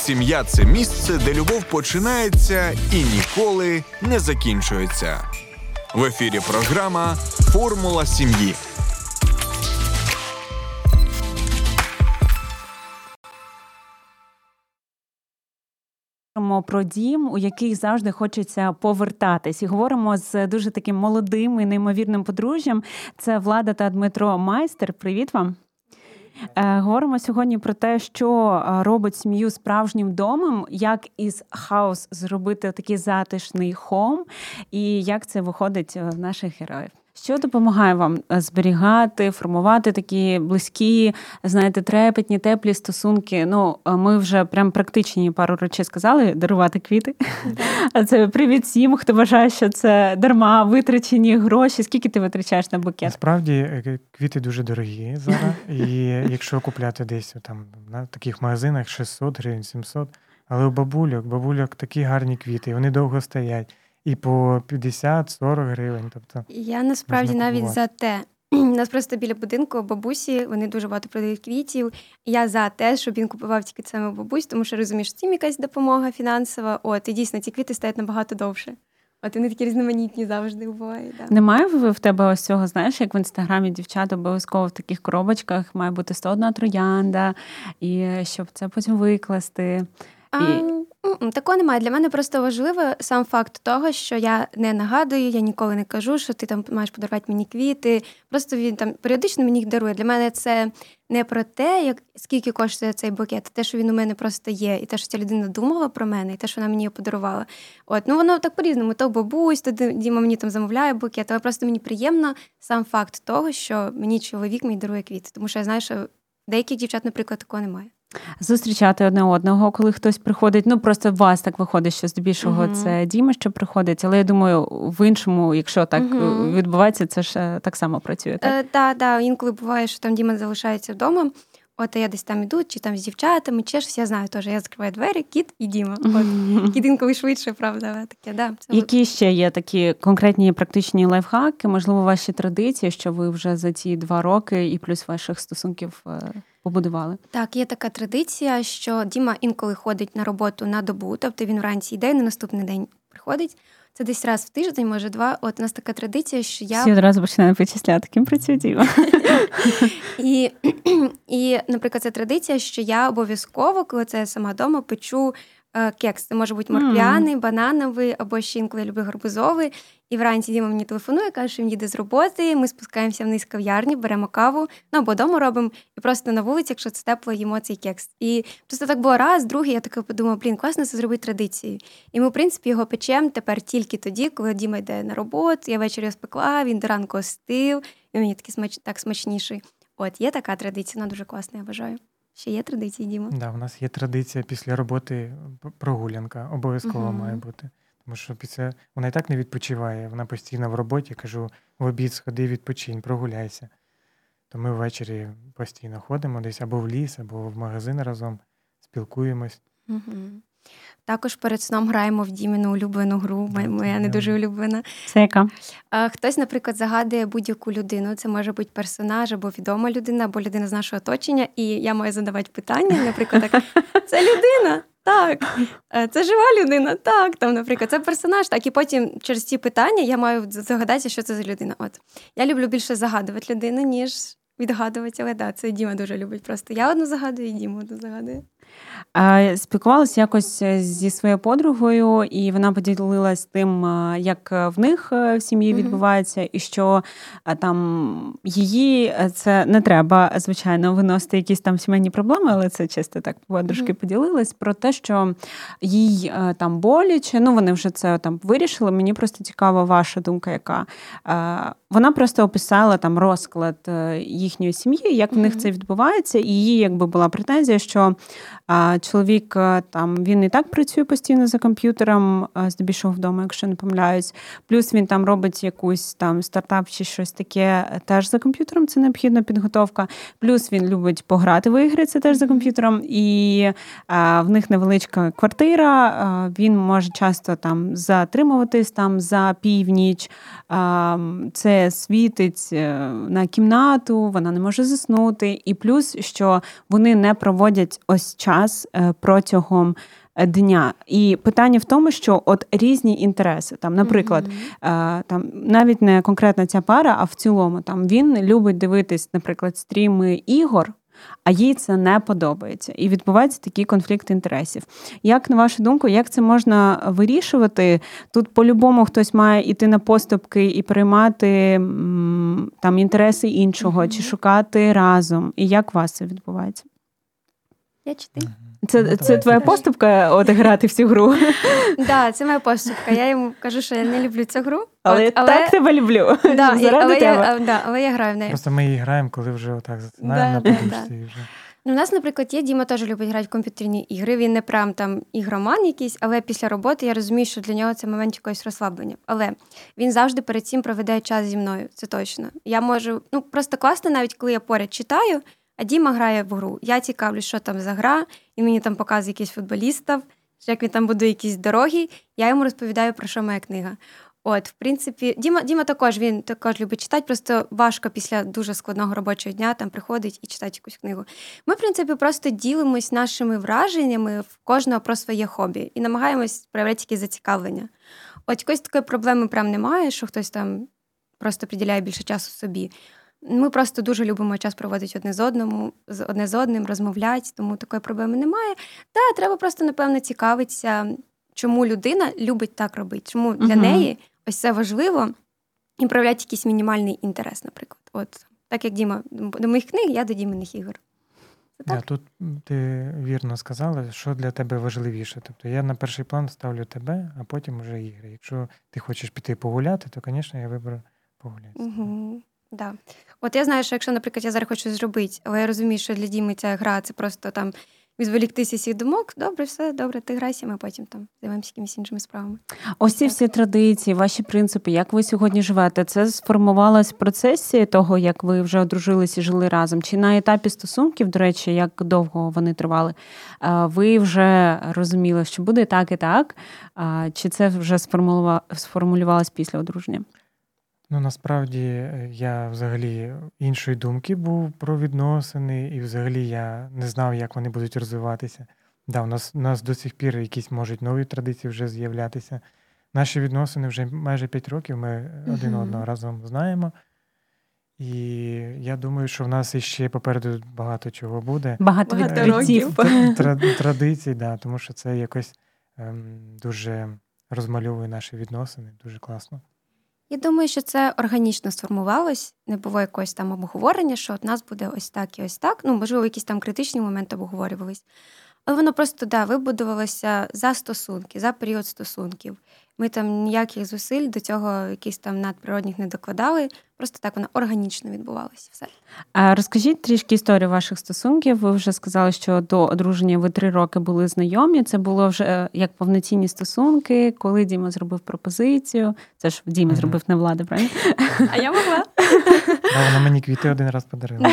Сім'я – це місце, де любов починається і ніколи не закінчується. В ефірі програма «Формула сім'ї». Про дім, у який завжди хочеться повертатись. І говоримо з дуже таким молодим і неймовірним подружжям. Це Влада та Дмитро Майстер. Привіт вам. Говоримо сьогодні про те, що робить сім'ю справжнім домом, як із хаус зробити такий затишний хом, і як це виходить в наших героїв. Що допомагає вам зберігати, формувати такі близькі, знаєте, трепетні, теплі стосунки? Ну, ми вже прям практичні пару речей сказали, дарувати квіти. А це привіт всім, хто вважає, що це дарма витрачені гроші. Скільки ти витрачаєш на букет? Насправді, квіти дуже дорогі зараз. І якщо купляти десь там на таких магазинах 600 гривень, 700, але у бабульок такі гарні квіти, вони довго стоять. І по 50-40 гривень. Тобто, я насправді навіть за те. У нас просто біля будинку бабусі, вони дуже багато продають квітів. І я за те, щоб він купував тільки саме бабусь, тому що, розумієш, цим якась допомога фінансова. І дійсно, ці квіти стоять набагато довше. Вони такі різноманітні завжди бувають. Да. Немає в тебе ось цього, знаєш, як в Інстаграмі дівчата обов'язково в таких коробочках має бути 101 троянда, і щоб це потім викласти. Такого немає. Для мене просто важливо сам факт того, що я не нагадую, я ніколи не кажу, що ти там маєш подарувати мені квіти. Просто він там періодично мені їх дарує. Для мене це не про те, скільки коштує цей букет, а те, що він у мене просто є, і те, що ця людина думала про мене, і те, що вона мені його подарувала. Воно так по-різному. То бабусь, то Діма мені там замовляє букет, але просто мені приємно сам факт того, що мені чоловік мій дарує квіти. Тому що я знаю, що деяких дівчат, наприклад, такого немає. Зустрічати одне одного, коли хтось приходить. Просто у вас так виходить, що здебільшого це Діма, що приходить. Але я думаю, в іншому, якщо так відбувається, це ж так само працює, так? Так. Інколи буває, що там Діма залишається вдома. Я десь там іду, чи там з дівчатами, чи щось, я знаю теж. Я закриваю двері, кіт і Діма. Кіт інколи швидше, правда. Таке, да. Які ще є такі конкретні практичні лайфхаки, можливо, ваші традиції, що ви вже за ці 2 роки і плюс ваших стосунків побудували? Так, є така традиція, що Діма інколи ходить на роботу на добу, тобто він вранці йде, на наступний день приходить. Це десь раз в тиждень, може 2. У нас така традиція, що я... Всі одразу починають почисляти, ким працює Діма. І, наприклад, це традиція, що я обов'язково, коли це сама вдома, печу кекс. Це може бути морквяний, банановий, або ще інколи я люблю гарбузовий. І вранці Діма мені телефонує, каже, що він їде з роботи, ми спускаємося вниз в кав'ярні, беремо каву, або вдома робимо, і просто на вулиці, якщо це тепло, їмо цей кекс. І просто так було раз, другий, я така подумала, класно це зробити традицією. І ми, в принципі, його печемо тепер тільки тоді, коли Діма йде на роботу, я ввечері його спекла, він до ранку остив, і мені так смачніший. Є така традиція, вона дуже класна, я вважаю. Ще є традиції, Діма? Да, у нас є традиція після роботи прогулянка, обов'язково має бути. Тому що вона і так не відпочиває, вона постійно в роботі. Я кажу, в обід сходи, відпочинь, прогуляйся. То ми ввечері постійно ходимо десь або в ліс, або в магазин разом, спілкуємось. Також перед сном граємо в Дімину улюблену гру, моя не дуже улюблена. Це яка? Хтось, наприклад, загадує будь-яку людину. Це може бути персонаж, або відома людина, або людина з нашого оточення. І я маю задавати питання, наприклад, так, це людина? Так. Це жива людина? Так. Там, наприклад, це персонаж? Так. І потім через ці питання я маю здогадатися, що це за людина. Я люблю більше загадувати людину, ніж відгадувати, але це Діма дуже любить. Просто я одну загадую, і Діма одну загадує. Спілкувалася якось зі своєю подругою, і вона поділилась тим, як в них в сім'ї відбувається, і що там її це не треба, звичайно, виносити якісь там сімейні проблеми, але це чисто так подружки поділилась про те, що їй там боляче, вони вже це там вирішили, мені просто цікава ваша думка, яка. Вона просто описала там розклад їхньої сім'ї, як в них це відбувається, і її якби була претензія, що чоловік там він і так працює постійно за комп'ютером, здебільшого вдома, якщо не помиляюсь. Плюс він там робить якусь там стартап чи щось таке теж за комп'ютером, це необхідна підготовка. Плюс він любить пограти в ігри, це теж за комп'ютером. І в них невеличка квартира, він може часто там затримуватись там за північ. Це сідає, світить на кімнату, вона не може заснути. І плюс, що вони не проводять ось час протягом дня. І питання в тому, що от різні інтереси. Там, наприклад, там навіть не конкретно ця пара, а в цілому там він любить дивитись, наприклад, стріми ігор, а їй це не подобається. І відбувається такий конфлікт інтересів. Як, на вашу думку, як це можна вирішувати? Тут по-любому хтось має йти на поступки і приймати там інтереси іншого, чи шукати разом. І як у вас це відбувається? Я чи ти? Це твоя поступка, от грати в цю гру? Так, це моя поступка. Я йому кажу, що я не люблю цю гру. Але я так тебе люблю. Заради тебе. Але я граю в неї. Просто ми її граємо, коли вже отак засинаємо на подушці. У нас, наприклад, є Діма теж любить грати в комп'ютерні ігри. Він не прям там ігроман якийсь, але після роботи я розумію, що для нього це момент якогось розслаблення. Але він завжди перед цим проведе час зі мною, це точно. Я можу, просто класно, навіть коли я поряд читаю, а Діма грає в гру. Я цікавлюсь, що там за гра, і мені там показує якийсь футболістів, як він там будує якісь дороги, я йому розповідаю, про що моя книга. От, в принципі, Діма він також любить читати, просто важко після дуже складного робочого дня там приходить і читати якусь книгу. Ми, в принципі, просто ділимось нашими враженнями в кожного про своє хобі і намагаємось проявляти якісь зацікавлення. От якоїсь такої проблеми прям немає, що хтось там просто приділяє більше часу собі. Ми просто дуже любимо час проводити одне з одним, розмовляти, тому такої проблеми немає. Та треба просто, напевно, цікавитися, чому людина любить так робити, чому для неї ось це важливо і проявляти якийсь мінімальний інтерес, наприклад. От, так як Діма до моїх книг, я до Діминих ігор. Тут ти вірно сказала, що для тебе важливіше. Тобто я на перший план ставлю тебе, а потім вже ігри. Якщо ти хочеш піти погуляти, то, звісно, я виберу погуляти. Да. От я знаю, що якщо, наприклад, я зараз хочу зробити, але я розумію, що для Діми ця гра – це просто там відволіктися всіх думок, добре, ти грайся, ми потім там займаємося якимись іншими справами. Ось ці всі традиції, ваші принципи, як ви сьогодні живете, це сформувалось в процесі того, як ви вже одружилися і жили разом? Чи на етапі стосунків, до речі, як довго вони тривали, ви вже розуміли, що буде так і так, чи це вже сформулювалось після одруження? Насправді, я взагалі іншої думки був про відносини, і взагалі я не знав, як вони будуть розвиватися. У нас до сих пір якісь можуть нові традиції вже з'являтися. Наші відносини вже майже 5 років, ми один одного разом знаємо. І я думаю, що в нас іще попереду багато чого буде. Багато відкриттів. Традицій, тому що це якось дуже розмальовує наші відносини, дуже класно. Я думаю, що це органічно сформувалось, не було якогось там обговорення, що от нас буде ось так і ось так. Можливо, якісь там критичні моменти обговорювались. Але воно просто, вибудувалося за стосунки, за період стосунків. Ми там ніяких зусиль до цього якихось там надприродних не докладали. Просто так воно органічно відбувалося. Все. А розкажіть трішки історію ваших стосунків. Ви вже сказали, що до одруження ви 3 роки були знайомі. Це було вже як повноцінні стосунки, коли Діма зробив пропозицію. Це ж Діма зробив, не Влада, правильно? А я могла. Вона мені квіти один раз подарила.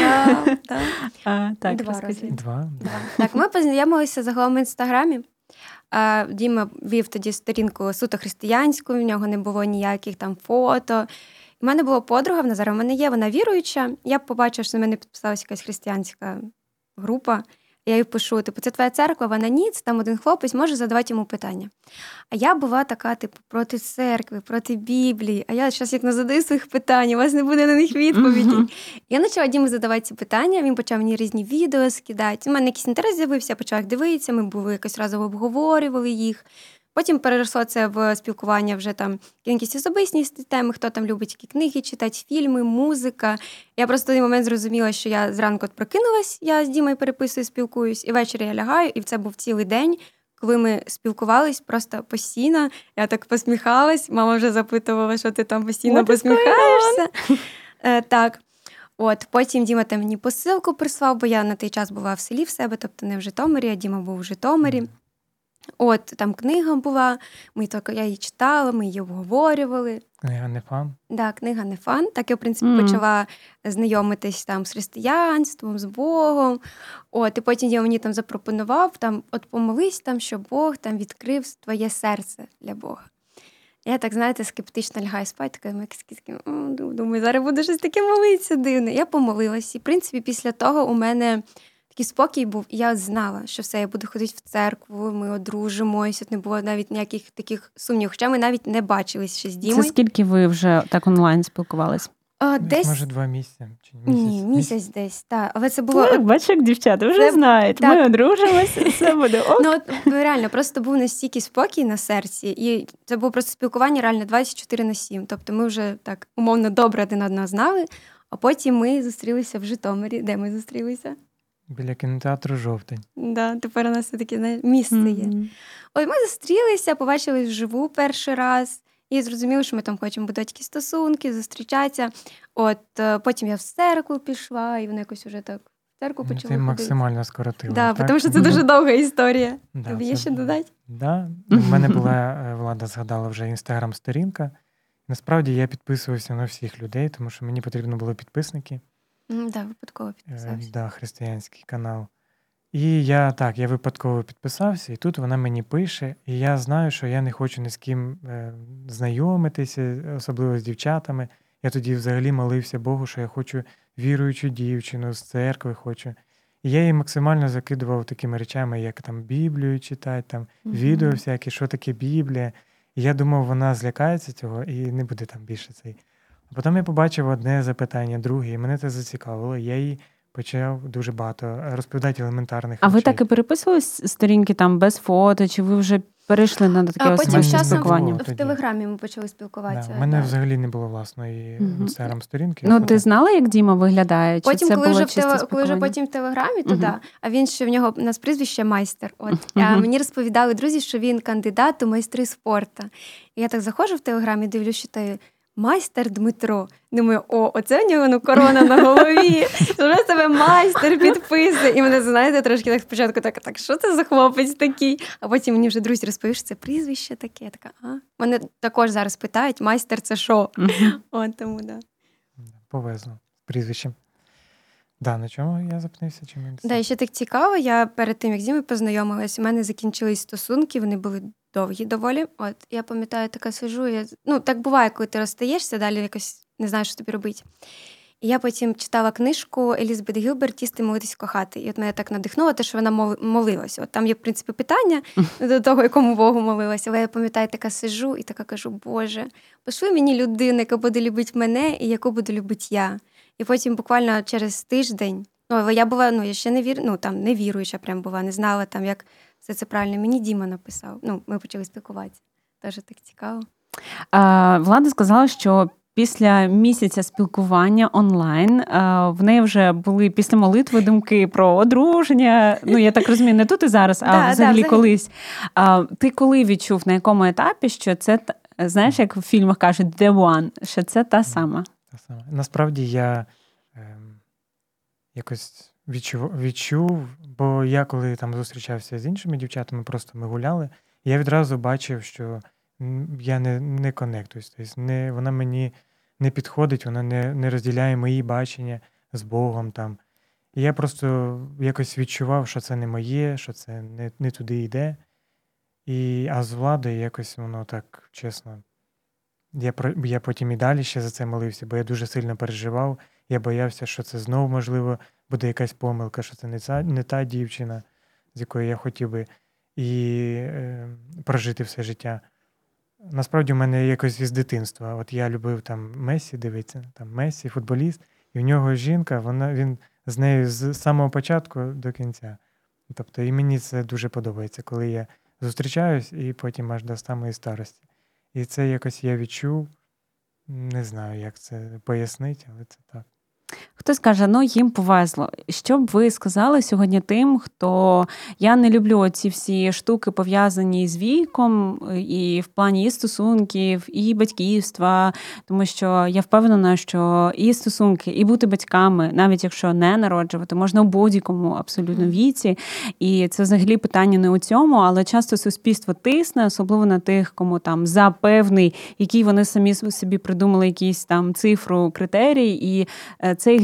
Так, 2 рази. 2? Так, ми познайомилися загалом в Інстаграмі. Діма вів тоді сторінку суто християнську, в нього не було ніяких там фото. У мене була подруга, вона зараз в мене є, вона віруюча. Я побачила, що на мене підписалася якась християнська група. Я їй пишу, це твоя церква, вона ні, це там один хлопець, може задавати йому питання. А я була така, проти церкви, проти Біблії, а я зараз як не задаю своїх питань, у вас не буде на них відповіді. Я почала Дімі задавати ці питання, він почав мені різні відео скидати. У мене якийсь інтерес з'явився, я почала їх дивитися, ми були якось разом обговорювали їх. Потім переросло це в спілкування вже там якісь особисті теми, хто там любить які книги читати, фільми, музика. Я просто в той момент зрозуміла, що я зранку прокинулась, я з Дімою переписую, спілкуюсь, і ввечері я лягаю, і це був цілий день, коли ми спілкувались просто постійно. Я так посміхалась, мама вже запитувала, що ти там постійно посміхаєшся. Так. От, потім Діма там мені посилку прислав, бо я на той час була в селі в себе, тобто не в Житомирі, а Діма був в Житомирі. От, там книга була, я її читала, ми її обговорювали. Книга не фан? Так, книга не фан. Так я, в принципі, почала знайомитись там з християнством, з Богом. От, і потім Діма мені там запропонував, там, помолись, там, що Бог там відкрив твоє серце для Бога. Я так, знаєте, скептично лягаю спати, така думаю, зараз буду щось таке молитися дивне. Я помолилась. І, в принципі, після того у мене такий спокій був, і я знала, що все, я буду ходити в церкву, ми одружимось, не було навіть ніяких таких сумнівів, хоча ми навіть не бачились ще з Дімою. Це скільки ви вже так онлайн спілкувались? Десь, може, 2 місяці? Чи місяць? Ні, місяць десь, так. Але це було... Бачиш, як дівчата вже знають, ми одружимося, все буде ок. Ну, реально, просто був настільки спокій на серці, і це було просто спілкування реально 24/7. Тобто ми вже так умовно добре один одного знали, а потім ми зустрілися в Житомирі. Де ми зустрілися? Біля кінотеатру «Жовтень». Да, тепер у нас все-таки місце є. От ми зустрілися, побачились вживу перший раз, і зрозуміли, що ми там хочемо будувати якісь стосунки, зустрічатися. От потім я в церкву пішла, і вони якось вже так в церкву почали ходити. Ти максимально скоротила. Да, тому що це дуже довга історія. Да, Тобі є ще додати? Да. У мене була, Влада згадала вже, інстаграм-сторінка. Насправді я підписувався на всіх людей, тому що мені потрібно було підписники. Да, випадково підписався. Да, християнський канал. І я випадково підписався, і тут вона мені пише, і я знаю, що я не хочу ні з ким знайомитися, особливо з дівчатами. Я тоді взагалі молився Богу, що я хочу віруючу дівчину, з церкви хочу. І я їй максимально закидував такими речами, як там Біблію читати, там відео всякі, що таке Біблія. І я думав, вона злякається цього і не буде там більше цей. А потім я побачив одне запитання, друге, і мене це зацікавило. Я їй почав дуже багато розповідати елементарних речей. А ви так і переписувались сторінки там без фото, чи ви вже перейшли на таке особисте спілкування? Потім з часом в Телеграмі ми почали спілкуватися. У мене взагалі не було власної інстаграм-сторінки. Ну, ти знала, як Діма виглядає? Чи потім, це коли, було вже чисте коли вже потім в Телеграмі, то да. А він ще, в нього у нас прізвище майстер. Мені розповідали друзі, що він кандидат у майстри спорту. І я так заходжу в Телеграмі, дивлюсь, що та майстер Дмитро. Думаю, оце в нього корона на голові. Вже себе майстер підписує. І мене, знаєте, трошки так спочатку так, що це за хлопець такий? А потім мені вже друзі розповіли, що це прізвище таке. Я така, Мене також зараз питають, майстер це що? Тому, да. Повезло з прізвищем. Да, на чому я запнився? Да, і ще так цікаво, я перед тим, як з Дімою познайомилась, у мене закінчились стосунки, вони були довгі доволі. Я пам'ятаю, така сиджу, так буває, коли ти розстаєшся, далі якось не знаєш, що тобі робити. І я потім читала книжку Елізабет Гілберт «Їсти, молитись, кохати». І мене так надихнуло те, що вона молилась. Там є, в принципі, питання до того, якому Богу молилася. Але я пам'ятаю, така сиджу і така кажу, Боже, пошли мені людину, яка буде любити мене і яку буду любити я. І потім буквально через тиждень, я була, я ще не віруюча прям була, не знала там, як все це правильно. Мені Діма написав. Ми почали спілкуватися. Теж так цікаво. Влада сказала, що після місяця спілкування онлайн в неї вже були після молитви думки про одруження. Я так розумію, не тут і зараз, а взагалі колись. Ти коли відчув, на якому етапі, що це, знаєш, як в фільмах кажуть, the one, що це та сама? Насправді я якось відчув, бо я коли там зустрічався з іншими дівчатами, просто ми гуляли, я відразу бачив, що я не конектуюсь. Тобто вона мені не підходить, вона не розділяє мої бачення з Богом там. І я просто якось відчував, що це не моє, що це не туди йде. А з Владою якось воно так, чесно, я потім і далі ще за це молився, бо я дуже сильно переживав. Я боявся, що це знову, можливо, буде якась помилка, що це не та дівчина, з якою я хотів би прожити все життя. Насправді, у мене якось із дитинства. От я любив там Месі, дивитися, там Месі, футболіст, і в нього жінка, він з нею з самого початку до кінця. Тобто, і мені це дуже подобається, коли я зустрічаюсь і потім аж до самої старості. І це якось я відчув, не знаю, як це пояснити, але це так. Хтось каже, їм повезло. Що б ви сказали сьогодні тим, хто... Я не люблю ці всі штуки, пов'язані з віком, і в плані і стосунків, і батьківства, тому що я впевнена, що і стосунки, і бути батьками, навіть якщо не народжувати, можна у будь-якому абсолютно віці. І це взагалі питання не у цьому, але часто суспільство тисне, особливо на тих, кому там за певний, який вони самі собі придумали якийсь там цифру, критерій, і це їх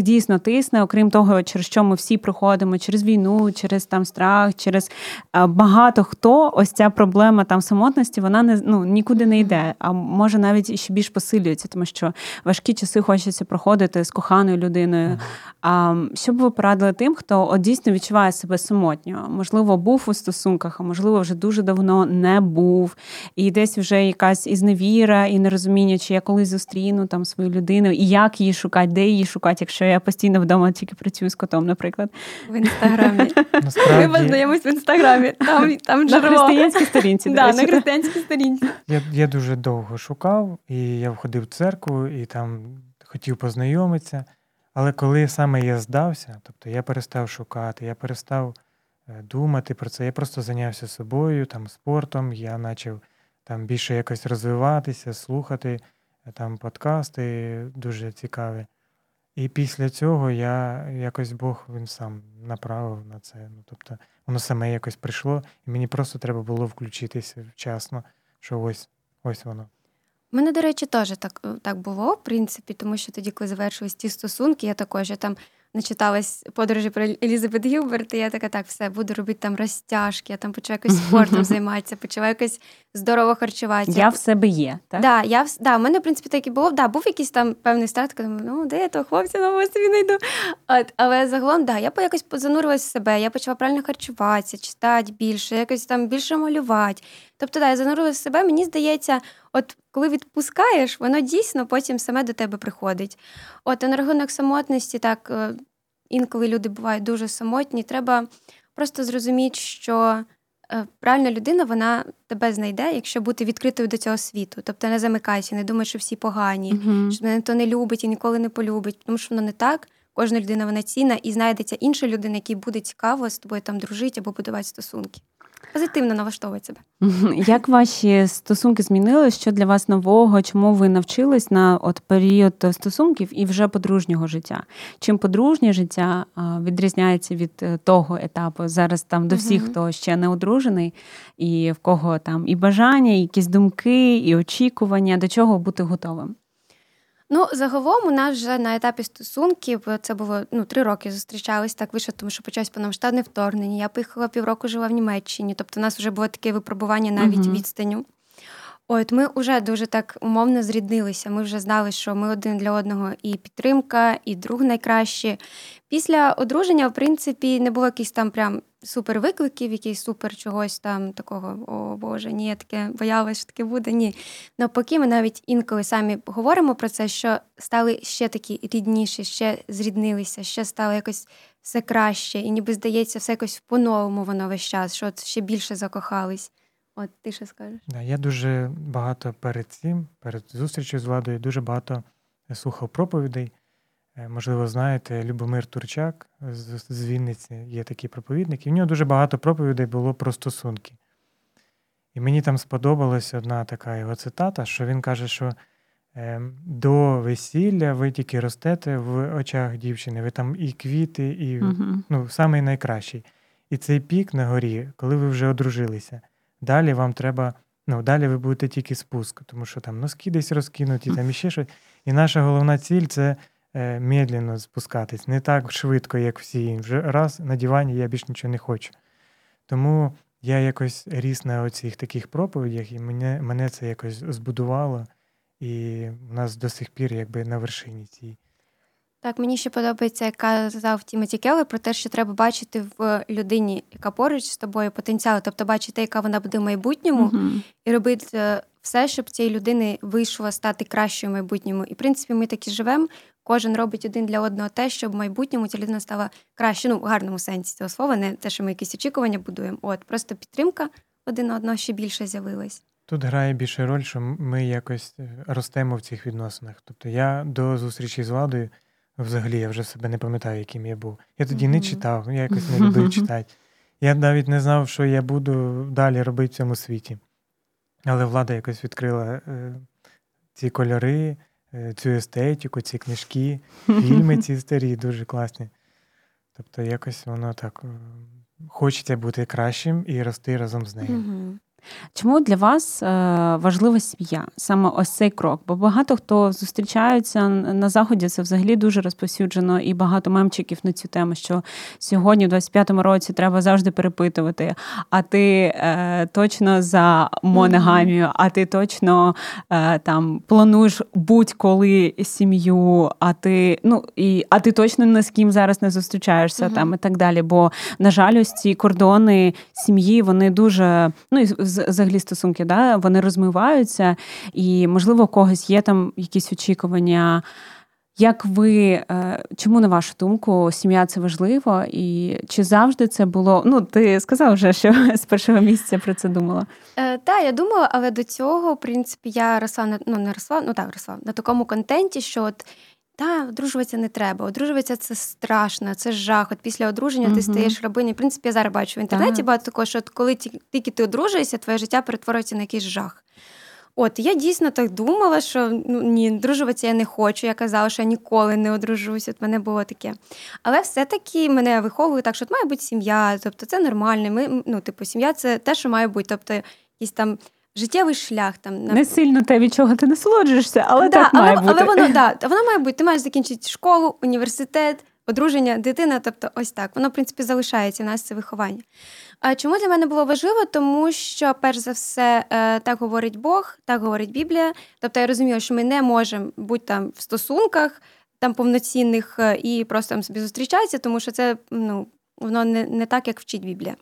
всіх дійсно тисне, окрім того, через що ми всі проходимо, через війну, через там страх, через багато хто, ось ця проблема там самотності, вона нікуди не йде, а може навіть ще більш посилюється, тому що важкі часи хочеться проходити з коханою людиною. Що б ви порадили тим, хто дійсно відчуває себе самотньо? Можливо, був у стосунках, а можливо, вже дуже давно не був, і десь вже якась і зневіра, і нерозуміння, чи я колись зустріну там свою людину, і як її шукати, де її шукати, якщо я постійно вдома тільки працюю з котом, наприклад. В Інстаграмі. Насправді... Ми познайомимось в Інстаграмі. Там на християнській сторінці. Да, на християнській сторінці. Я дуже довго шукав, і я входив в церкву, і там хотів познайомитися. Але коли саме я здався, тобто я перестав шукати, я перестав думати про це, я просто зайнявся собою, там, спортом, я почав там більше якось розвиватися, слухати там подкасти дуже цікаві. І після цього я якось Бог, він сам направив на це. Тобто воно саме якось прийшло, і мені просто треба було включитися вчасно, що ось воно. У мене, до речі, теж так було, в принципі, тому що тоді, коли завершились ті стосунки, я там начиталась подорожі про Елізабет Гілберт, і я така, так, все, буду робити там розтяжки, я там почала якось спортом займатися, почала якось здорово харчуватися. Я в себе є, так? Да, у мене, в принципі, так і було. Да, був якийсь там певний старт, коли думаю, де я того хлопця нового собі знайду. Але загалом, да, я якось занурилась в себе, я почала правильно харчуватися, читати більше, якось там більше малювати. Тобто, да, я занурилась в себе, мені здається, от коли відпускаєш, воно дійсно потім саме до тебе приходить. А на рахунок самотності, так, інколи люди бувають дуже самотні, треба просто зрозуміти, що правильна людина, вона тебе знайде, якщо бути відкритою до цього світу. Тобто не замикайся, не думай, що всі погані, що мене ніхто не любить і ніколи не полюбить, тому що воно не так. Кожна людина, вона цінна, і знайдеться інша людина, якій буде цікаво з тобою там дружити або будувати стосунки. Позитивно налаштовувати себе. Як ваші стосунки змінились? Що для вас нового? Чому ви навчились на період стосунків і вже подружнього життя? Чим подружнє життя відрізняється від того етапу? Зараз там до всіх, хто ще не одружений, і в кого там і бажання, і якісь думки, і очікування, до чого бути готовим? Загалом у нас вже на етапі стосунків, це було 3 роки зустрічались, так вийшло, тому що почалось повномасштабне вторгнення. Я поїхала півроку, жила в Німеччині, тобто у нас вже було таке випробування навіть відстанню. Ми вже дуже так умовно зріднилися, ми вже знали, що ми один для одного і підтримка, і друг найкращий. Після одруження, в принципі, не було якихось там прям супер викликів, якийсь супер чогось там такого, о Боже, ні, я таке боялась, що таке буде, ні. Навпаки, ми навіть інколи самі говоримо про це, що стали ще такі рідніші, ще зріднилися, ще стало якось все краще, і ніби здається, все якось по-новому воно весь час, що ще більше закохались. Ти що скажеш? Я дуже багато перед зустрічю з Владою, дуже багато слухав проповідей. Можливо, знаєте, Любомир Турчак з Вінниці, є такий проповідник, і в нього дуже багато проповідей було про стосунки. І мені там сподобалась одна така його цитата, що він каже, що до весілля ви тільки ростете в очах дівчини, ви там і квіти, і самий найкращий. І цей пік на горі, коли ви вже одружилися, далі вам треба, далі ви будете тільки спуск, тому що там носки десь розкинуті, там іще щось. І наша головна ціль – це медленно спускатись, не так швидко, як всі. Вже раз на дивані я більш нічого не хочу. Тому я якось ріс на оцих таких проповідях, і мене це якось збудувало, і в нас до сих пір якби на вершині цій. Так, мені ще подобається, як казав Тімоті Келлер, про те, що треба бачити в людині, яка поруч з тобою, потенціал, тобто бачити, яка вона буде в майбутньому, і робити все, щоб цієї людини вийшло стати кращою в майбутньому. І, в принципі, ми так і живемо, кожен робить один для одного те, щоб в майбутньому ця людина стала краще, в гарному сенсі цього слова, не те, що ми якісь очікування будуємо, просто підтримка один одного ще більше з'явилась. Тут грає більше роль, що ми якось ростемо в цих відносинах. Тобто я до зустрічі з Владою взагалі я вже себе не пам'ятаю, яким я був. Я тоді не читав, я якось не любив читати. Я навіть не знав, що я буду далі робити в цьому світі. Але Влада якось відкрила ці кольори, цю естетику, ці книжки, фільми ці старі, дуже класні. Тобто якось воно так хочеться бути кращим і рости разом з нею. Чому для вас важлива сім'я? Саме ось цей крок? Бо багато хто зустрічаються на Заході, це взагалі дуже розповсюджено, і багато мемчиків на цю тему, що сьогодні, в 25-му році, треба завжди перепитувати, а ти точно за моногамію, а ти точно там плануєш будь-коли сім'ю, а ти точно ні з ким зараз не зустрічаєшся, там і так далі. Бо, на жаль, ось ці кордони сім'ї, вони дуже, і взагалі стосунки, да, вони розмиваються, і, можливо, у когось є там якісь очікування. Як ви, чому, на вашу думку, сім'я – це важливо? І чи завжди це було? Ти сказав вже, що з першого місяця про це думала. Так, я думала, але до цього, в принципі, я росла на такому контенті, що одружуватися не треба. Одружуватися – це страшно, це жах. От після одруження ти стаєш рабинею. В принципі, я зараз бачу в інтернеті багато такого, що коли тільки ти одружуєшся, твоє життя перетворюється на якийсь жах. Я дійсно так думала, що ні, одружуватися я не хочу. Я казала, що я ніколи не одружусь. От мене було таке. Але все-таки мене виховують так, що має бути сім'я, тобто це нормально. Сім'я – це те, що має бути. Тобто якийсь там життєвий шлях. Не сильно те, від чого ти насолоджуєшся, але так має бути. Але воно має бути. Ти маєш закінчити школу, університет, одруження, дитина. Тобто ось так. Воно, в принципі, залишається. У нас це виховання. А чому для мене було важливо? Тому що, перш за все, так говорить Бог, так говорить Біблія. Тобто я розуміла, що ми не можемо бути там в стосунках там повноцінних і просто там собі зустрічатися, тому що це воно не так, як вчить Біблія.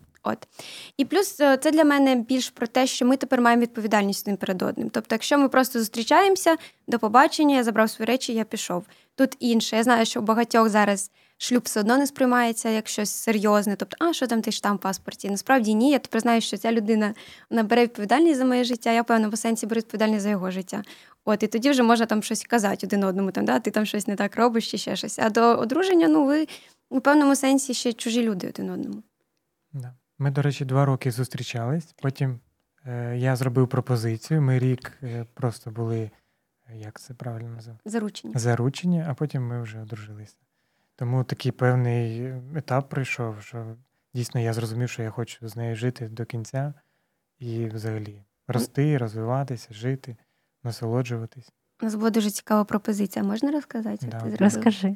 І плюс це для мене більш про те, що ми тепер маємо відповідальність один перед одним. Тобто, якщо ми просто зустрічаємося, до побачення, я забрав свої речі, я пішов. Тут інше. Я знаю, що у багатьох зараз шлюб все одно не сприймається як щось серйозне. Тобто, що там той штамп в паспорті? Насправді ні. Я тепер знаю, що ця людина вона бере відповідальність за моє життя, я, певно, в сенсі беру відповідальність за його життя. І тоді вже можна там щось казати один одному, ти там щось не так робиш чи ще щось. А до одруження, ви у певному сенсі ще чужі люди один одному. Да. Ми, до речі, 2 роки зустрічались, потім я зробив пропозицію, ми рік просто були, як це правильно називається? Заручені, а потім ми вже одружилися. Тому такий певний етап пройшов, що дійсно я зрозумів, що я хочу з нею жити до кінця і взагалі рости, розвиватися, жити, насолоджуватись. У нас була дуже цікава пропозиція. Можна розказати? Да. Розкажи.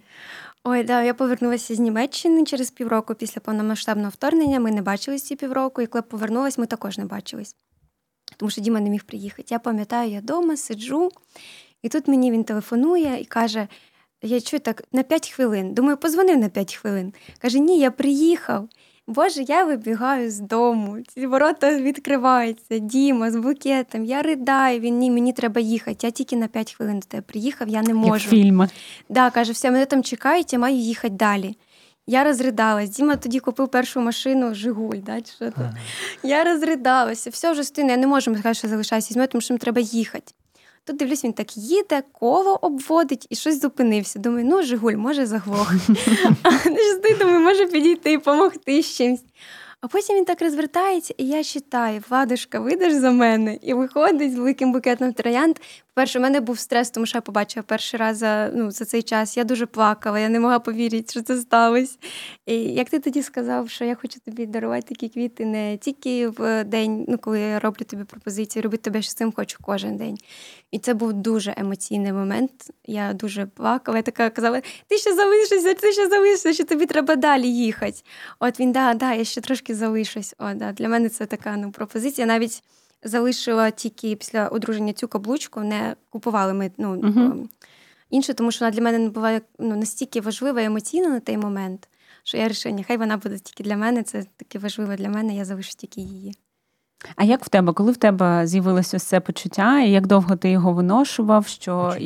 Я повернулася з Німеччини через півроку після повномасштабного вторгнення. Ми не бачились ці півроку, і коли повернулась, ми також не бачились. Тому що Діма не міг приїхати. Я пам'ятаю, я вдома сиджу, і тут мені він телефонує і каже, я чую так, на 5 хвилин. Думаю, позвонив на 5 хвилин. Каже, ні, я приїхав. Боже, я вибігаю з дому, ці ворота відкриваються, Діма з букетом, я ридаю, він, ні, мені треба їхати, я тільки на 5 хвилин до тебе приїхав, я не можу. Як фільми. Да, каже, все, мене там чекають, я маю їхати далі. Я розридалась, Діма тоді купив першу машину «Жигуль», да, чи що там. Я розридалася, все вже стину, я не можу, ми сказали, що залишаюся зі мною, тому що їм треба їхати. Тут, дивлюсь, він так їде, коло обводить і щось зупинився. Думаю, «Жигуль, може заглох». Думаю, може підійти і допомогти з чимось. А потім він так розвертається, і я читаю, «Владушка, вийдеш за мене?» І виходить з великим букетом троянд. По-перше, у мене був стрес, тому що я побачила перший раз за цей час. Я дуже плакала, я не могла повірити, що це сталося. І як ти тоді сказав, що я хочу тобі дарувати такі квіти не тільки в день, коли я роблю тобі пропозицію, робити тебе щасливим хочу кожен день. І це був дуже емоційний момент. Я дуже плакала. Я така казала, ти ще залишишся, що тобі треба далі їхати. Він, я ще трошки залишусь. Для мене це така пропозиція. Навіть залишила тільки після одруження цю каблучку, не купували ми інше, тому що вона для мене не була настільки важлива і емоційна на той момент, що я вирішила, нехай вона буде тільки для мене, це таке важливе для мене, я залишу тільки її. А як в тебе? Коли в тебе з'явилося ось це почуття, і як довго ти його виношував, що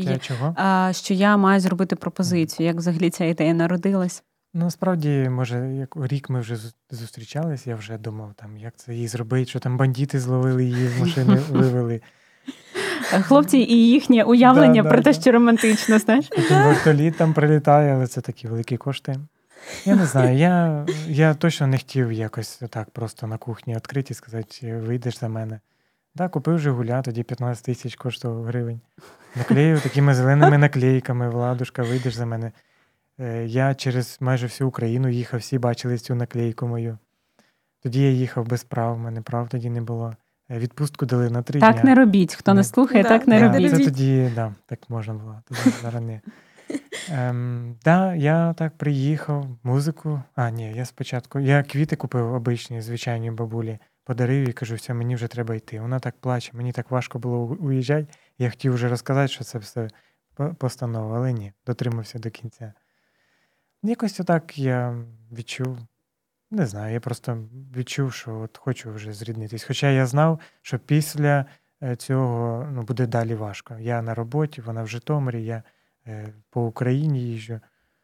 я маю зробити пропозицію? Як взагалі ця ідея народилась? Насправді, може, як рік ми вже зустрічались, я вже думав, як це їй зробити, що там бандити зловили її, з машини вивели. Хлопці і їхнє уявлення про те, що романтично, знаєш? Потім вертоліт там прилітає, але це такі великі кошти. Я не знаю, я точно не хотів якось так просто на кухні відкрити і сказати, вийдеш за мене. Так, купив «Жигуля», тоді 15 тисяч коштував гривень. Наклеїв такими зеленими наклейками, «Владушка, вийдеш за мене». Я через майже всю Україну їхав, всі бачили цю наклейку мою. Тоді я їхав без прав, в мене прав тоді не було. відпустку дали на 3 так дня. не робіть. Хто не слухає, так не робіть. Це тоді, так можна було. Тоді зараз ні. Я так приїхав, музику. Я спочатку. Я квіти купив обичні, звичайні бабулі. Подарив і кажу, все, мені вже треба йти. Вона так плаче, мені так важко було уїжджати. Я хотів вже розказати, що це все постанова, але ні, дотримався до кінця. Якось отак я відчув, не знаю, я просто відчув, що от хочу вже зріднитись. Хоча я знав, що після цього буде далі важко. Я на роботі, вона в Житомирі, я по Україні їжджу.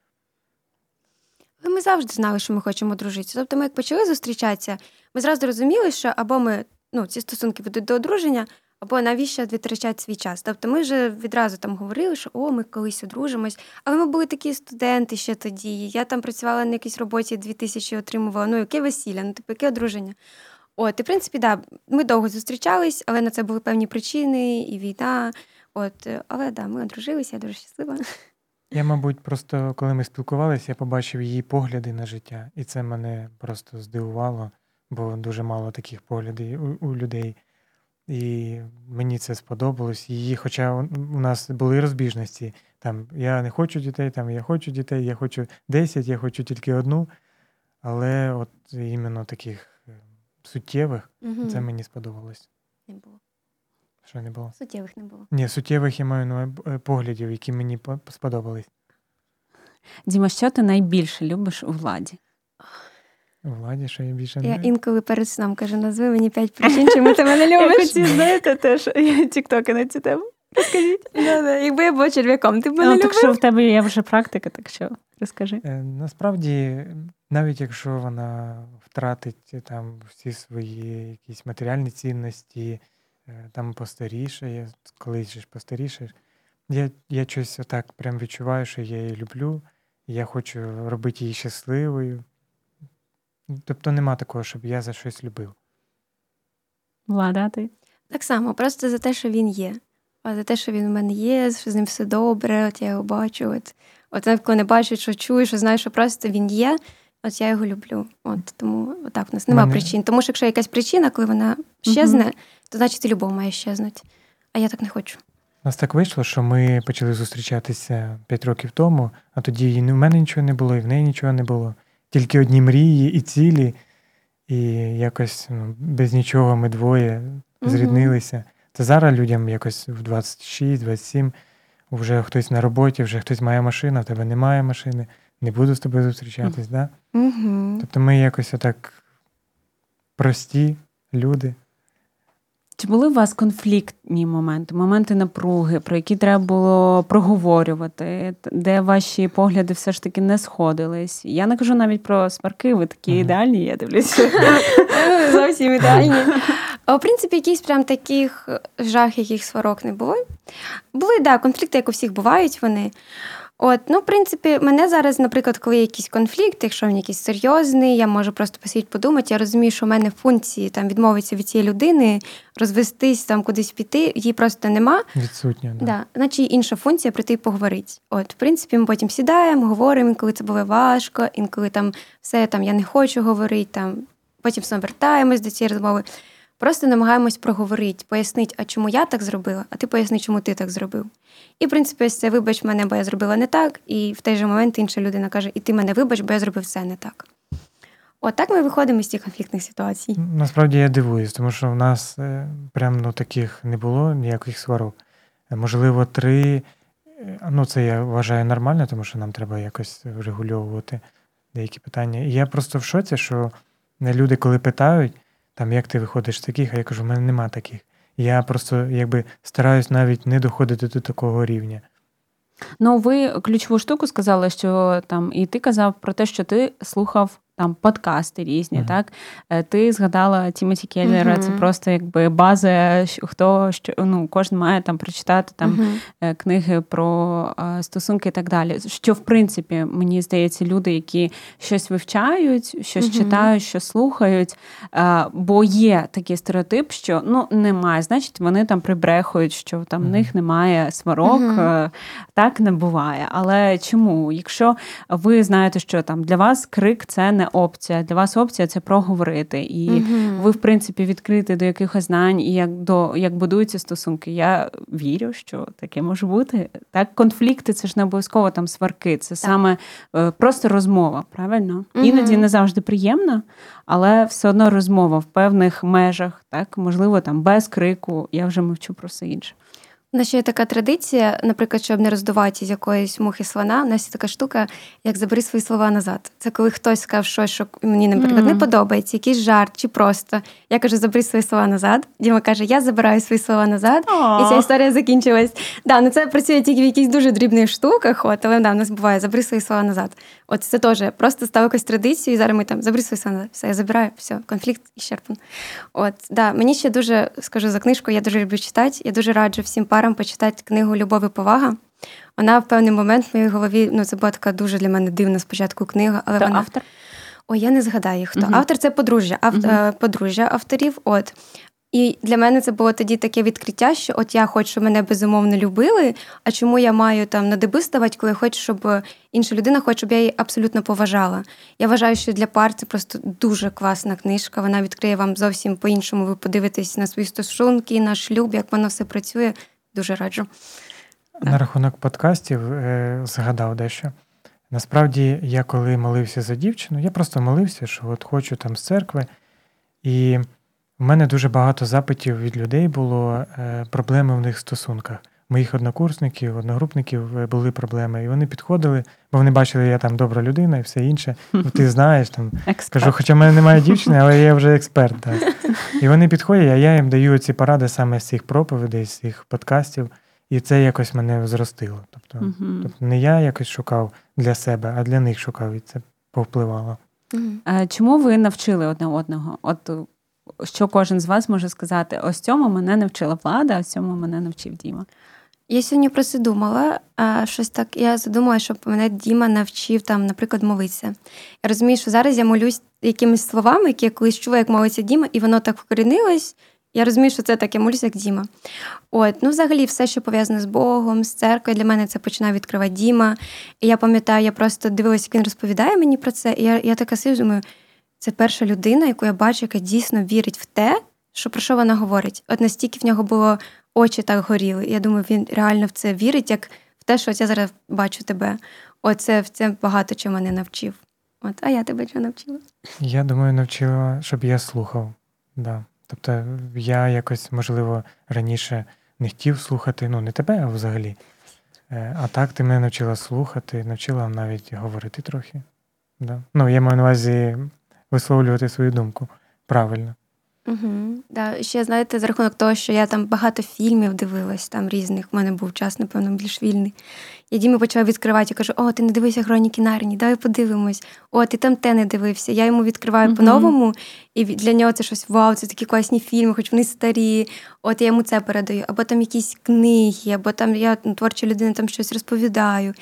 Ми завжди знали, що ми хочемо дружитися. Тобто ми як почали зустрічатися, ми зразу розуміли, що або ми, ці стосунки ведуть до одруження, або навіщо витрачати свій час. Тобто ми вже відразу там говорили, що ми колись одружимось. Але ми були такі студенти ще тоді. Я там працювала на якійсь роботі, 2000 отримувала. Яке весілля, яке одруження. І, в принципі, ми довго зустрічались, але на це були певні причини, і війна. Але, ми одружилися, я дуже щаслива. Я, мабуть, просто, коли ми спілкувалися, я побачив її погляди на життя. І це мене просто здивувало, бо дуже мало таких поглядів у людей. І мені це сподобалось. Її, хоча у нас були розбіжності. Там, я не хочу дітей, я хочу дітей, я хочу 10, я хочу тільки 1. Але от іменно таких суттєвих, це мені сподобалось. Не було. Що не було? Суттєвих не було. Ні, суттєвих я маю на поглядів, які мені сподобались. Діма, що ти найбільше любиш у Владі? У Владі, що я більше не... Я інколи перед сном кажу, назви мені 5 причин, чому ти мене любиш. Я хочу, знаєте, теж тіктоки на цю тему. Розкажіть. Якби я була черв'яком, ти б мене любив? Так що в тебе є вже практика, так що розкажи. Насправді, навіть якщо вона втратить там всі свої якісь матеріальні цінності, там постарішає, колись ж постарішаєш, я щось отак прям відчуваю, що я її люблю, і я хочу робити її щасливою. Тобто нема такого, щоб я за щось любив. Влада, ти? Так само, просто за те, що він є. За те, що він у мене є, що з ним все добре, я його бачу. Навіть коли не бачу, що чую, що знаю, що просто він є, я його люблю. Тому отак у нас нема причин. Тому що якщо якась причина, коли вона щезне, то значить і любов має щезнути. А я так не хочу. У нас так вийшло, що ми почали зустрічатися 5 років тому, а тоді і в мене нічого не було, і в неї нічого не було. Тільки одні мрії і цілі, і якось без нічого ми двоє зріднилися. Це зараз людям якось в 26-27 вже хтось на роботі, вже хтось має машину, в тебе немає машини, не буду з тобою зустрічатись, да? Тобто ми якось отак прості люди. Чи були у вас конфліктні моменти напруги, про які треба було проговорювати, де ваші погляди все ж таки не сходились? Я не кажу навіть про сварки, ви такі ідеальні, я дивлюся. Зовсім ідеальні. В принципі, якісь прям таких яких сварок не було. Були, конфлікти, як у всіх бувають вони. В принципі, мене зараз, наприклад, коли є якийсь конфлікт, якщо він якийсь серйозний, я можу просто посидіти подумати, я розумію, що в мене функції відмовитися від цієї людини, розвестись, кудись піти, її просто нема. Відсутня, да. Да. Значить, інша функція прийти і поговорити. В принципі, ми потім сідаємо, говоримо, інколи це було важко, інколи все, я не хочу говорити, потім знову вертаємось до цієї розмови. Просто намагаємось проговорити, пояснити, а чому я так зробила, а ти поясни, чому ти так зробив. І, в принципі, ось це вибач мене, бо я зробила не так, і в той же момент інша людина каже, і ти мене вибач, бо я зробив це не так. Так ми виходимо з цих конфліктних ситуацій. Насправді я дивуюсь, тому що в нас прям таких не було ніяких сварок. Можливо, 3, це я вважаю нормально, тому що нам треба якось врегульовувати деякі питання. І я просто в шоці, що люди, коли питають, як ти виходиш з таких, а я кажу, в мене нема таких. Я просто стараюсь навіть не доходити до такого рівня. Ви ключову штуку сказали, що і ти казав про те, що ти слухав подкасти різні, так? Ти згадала Тімоті Келлера, це просто база, кожен має прочитати книги про стосунки і так далі. Що, в принципі, мені здається, люди, які щось вивчають, щось читають, щось слухають, бо є такий стереотип, що, немає, значить, вони прибрехують, що в них немає сварок, так не буває. Але чому? Якщо ви знаєте, що для вас крик – це не не опція. Для вас опція – це проговорити. І ви, в принципі, відкриті до якихось знань і як будуються стосунки. Я вірю, що таке може бути. Так, конфлікти – це ж не обов'язково там сварки. Це саме просто розмова, правильно? Іноді не завжди приємна, але все одно розмова в певних межах, так? Можливо, там без крику. Я вже мовчу про все інше. У нас ще є така традиція, наприклад, щоб не роздувати з якоїсь мухи слона, у нас є така штука, як «забери свої слова назад». Це коли хтось сказав щось, що мені, наприклад, не подобається, якийсь жарт чи просто. Я кажу «забери свої слова назад». Діма каже «я забираю свої слова назад». І ця історія закінчилась. Да, це працює тільки в якихось дуже дрібних штуках, але в нас буває «забери свої слова назад». От це теж просто став якусь традицію, і зараз ми там «забери свої слова назад». Все, я забираю, все, конфлікт ісчерпан. От, да, мені ще дуже, скажу за книжку, я дуже люблю читати, я дуже раджу всім парам почитати книгу «Любов і повага». Вона в певний момент в моїй голові, це була така дуже для мене дивна спочатку книга. Але Хто вона... автор? Ой, я не згадаю, хто. Автор – це подружжя авторів. От. І для мене це було тоді таке відкриття, що от я хочу, щоб мене безумовно любили, а чому я маю там на деби ставати, коли я хочу, щоб інша людина хоче, щоб я її абсолютно поважала. Я вважаю, що для пар це просто дуже класна книжка. Вона відкриє вам зовсім по-іншому. Ви подивитесь на свої стосунки, на шлюб, як воно все працює. Дуже раджу. На рахунок подкастів згадав дещо. Насправді, я коли молився за дівчину, я просто молився, що от хочу там з церкви. І в мене дуже багато запитів від людей було, проблеми в них в стосунках. Моїх однокурсників, одногрупників були проблеми. І вони підходили, бо вони бачили, я там добра людина і все інше. Ти знаєш, там, кажу, хоча в мене немає дівчини, але я вже експерт. Так. І вони підходять, а я їм даю ці поради саме з цих проповідей, з цих подкастів. І це якось мене зростило. Тобто не я якось шукав для себе, а для них шукав, і це повпливало. Чому ви навчили одне одного? От що кожен з вас може сказати, ось цьому мене навчила Влада, а ось цьому мене навчив Діма? Я сьогодні про це думала, щось так, я задумала, щоб мене Діма навчив, там, наприклад, молитися. Я розумію, що зараз я молюсь якимись словами, які я колись чула, як молиться Діма, і воно так вкорінилось. Я розумію, що це так, я молюсь, як Діма. От, взагалі, все, що пов'язане з Богом, з церквою, для мене це починає відкривати Діма. І я пам'ятаю, я просто дивилася, як він розповідає мені про це, і я така сидю, думаю, це перша людина, яку я бачу, яка дійсно вірить в те, про що вона говорить. От настільки в нього було очі так горіли. Я думаю, він реально в це вірить, як в те, що от я зараз бачу тебе. Оце в це багато чого мене навчив. От, а я тебе чого навчила? Я думаю, навчила, щоб я слухав. Да. Тобто я якось, можливо, раніше не хотів слухати, не тебе, а взагалі. А так ти мене навчила слухати, навчила навіть говорити трохи. Да. Я маю на увазі висловлювати свою думку правильно. Да. Ще, знаєте, за рахунок того, що я там багато фільмів дивилась, там різних, в мене був час, напевно, більш вільний. Я Дімі почала відкривати, я кажу, ти не дивися «Хроніки Нарнії», давай подивимось. Ти там те не дивився. Я йому відкриваю по-новому, і для нього це щось, вау, це такі класні фільми, хоч вони старі. Я йому це передаю. Або там якісь книги, або там я творча людина, там щось розповідаю.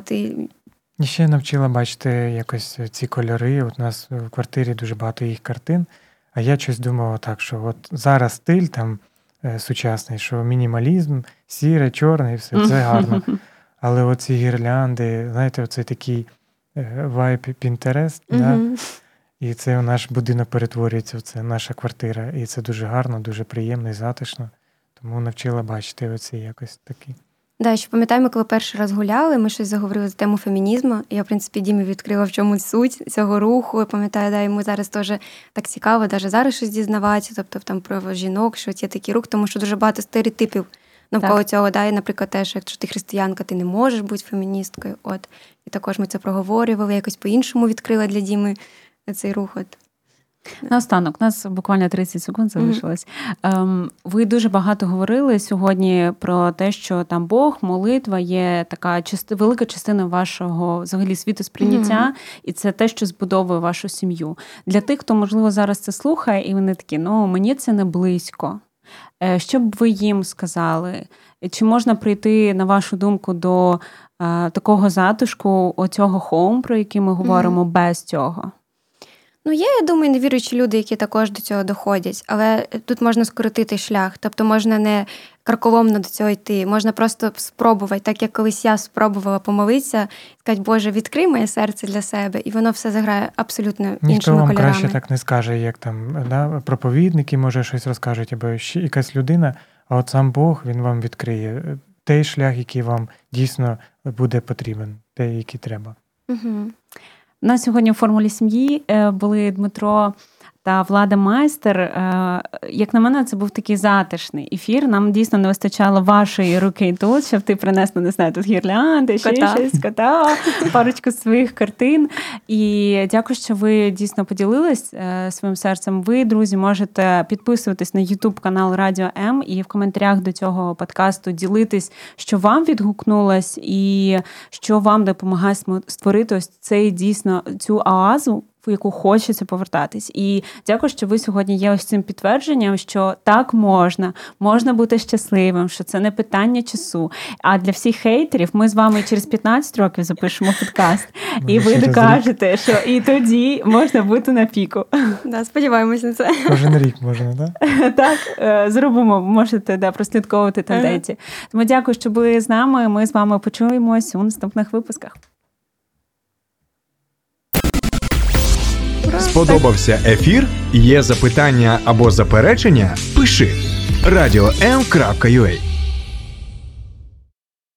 І ще навчила бачити якось ці кольори. От у нас в квартирі дуже багато їх картин. А я щось думав так, що от зараз стиль там сучасний, що мінімалізм, сіре, чорне і все, це гарно. Але оці гірлянди, знаєте, оцей такий вайб Pinterest, да? І це наш будинок перетворюється в це, наша квартира. І це дуже гарно, дуже приємно і затишно. Тому навчила бачити оці якось такі. Да, ще пам'ятаю, ми коли перший раз гуляли, ми щось заговорили за тему фемінізму. Я, в принципі, Дімі відкрила, в чому суть цього руху. Я пам'ятаю, йому зараз теж так цікаво, навіть зараз щось дізнаватися, тобто там про жінок, що є такий рух, тому що дуже багато стереотипів навколо цього. І, наприклад, теж, якщо ти християнка, ти не можеш бути феміністкою. І також ми це проговорювали, якось по-іншому відкрила для Діми цей рух. Наостанок, у нас буквально 30 секунд залишилось. Ви дуже багато говорили сьогодні про те, що там Бог, молитва є така велика частина вашого взагалі світосприйняття, і це те, що збудовує вашу сім'ю. Для тих, хто, можливо, зараз це слухає, і вони такі, мені це не близько. Що б ви їм сказали? Чи можна прийти, на вашу думку, до такого затишку, оцього хоум, про який ми говоримо, без цього? Є, я думаю, невіруючі люди, які також до цього доходять, але тут можна скоротити шлях. Тобто можна не карколомно до цього йти. Можна просто спробувати, так як колись я спробувала помолитися, сказати, Боже, відкрий моє серце для себе, і воно все заграє абсолютно іншими кольорами. Ніхто вам краще так не скаже, як там проповідники, може, щось розкажуть, або ще якась людина, а от сам Бог, він вам відкриє той шлях, який вам дійсно буде потрібен, той, який треба. Угу. У нас сьогодні в «Формулі сім'ї» були Дмитро та Влада Майстер. Як на мене, це був такий затишний ефір. Нам дійсно не вистачало вашої руки тут, щоб ти принесла, не знаю, тут гірлянди, ще щось, кота, парочку своїх картин. І дякую, що ви дійсно поділились своїм серцем. Ви, друзі, можете підписуватись на YouTube-канал Радіо М і в коментарях до цього подкасту ділитись, що вам відгукнулось і що вам допомагає створити ось цей дійсно цю оазу, в яку хочеться повертатись. І дякую, що ви сьогодні є ось цим підтвердженням, що так можна бути щасливим, що це не питання часу. А для всіх хейтерів ми з вами через 15 років запишемо подкаст, і ви докажете, що і тоді можна бути на піку. Да, сподіваємось на це. Кожен рік можна, так? Так, зробимо, можете прослідковувати тенденції. Тому дякую, що були з нами. Ми з вами почуємось у наступних випусках. Сподобався ефір? Є запитання або заперечення? Пиши radio.m.ua